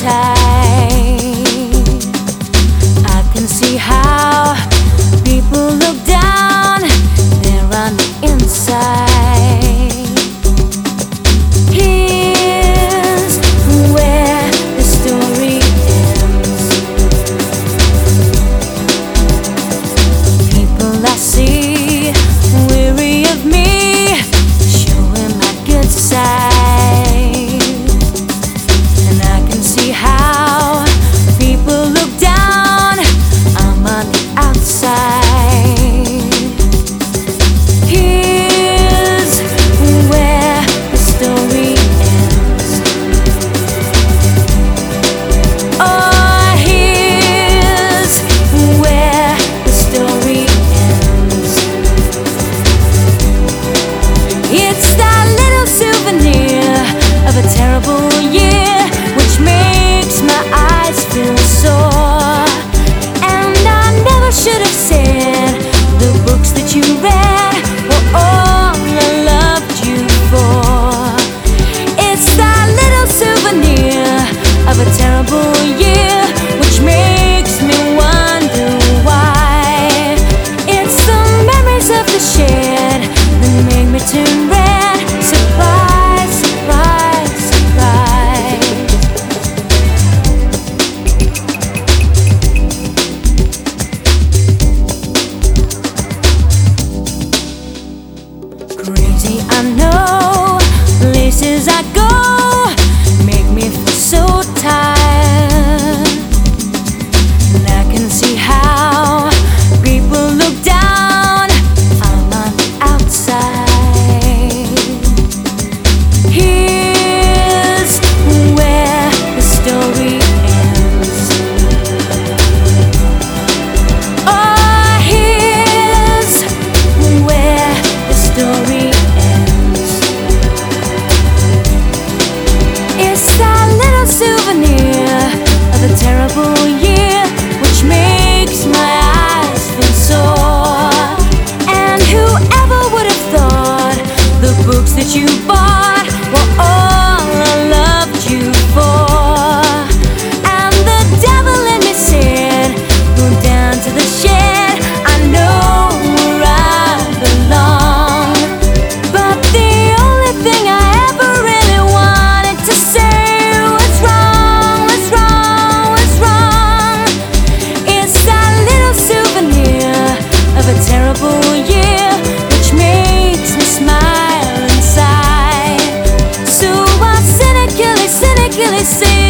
tight. I can see how people look down there on the inside. Here's where the story ends. People I see weary of me, showing my good side. And I can see how people look down, I'm on the outside. Here's where the story ends. Oh, here's where the story ends. It's that little souvenir of a terrible year, which makes my eyes feel sore. And I never should have said the books that you read were all I loved you for. It's that little souvenir of a terrible year, which makes me wonder why. It's the memories of the shed that make me turn red. Surprise, surprise, surprise. Crazy, I know, places I go make me feel so tired. And I can see how people look down, I'm on the outside. Here's where the story ends. Oh, here's where the story ends. It's that little souvenir of a terrible year, which makes my eyes feel sore. And whoever would have thought the books that you bought were all I loved you for? And the devil in me said, go down to the shed, I know where I belong. But the only thing I ever really wanted to say was wrong, was wrong, was wrong. It's that little souvenir of a terrible year, which makes me smile inside. So I cynically say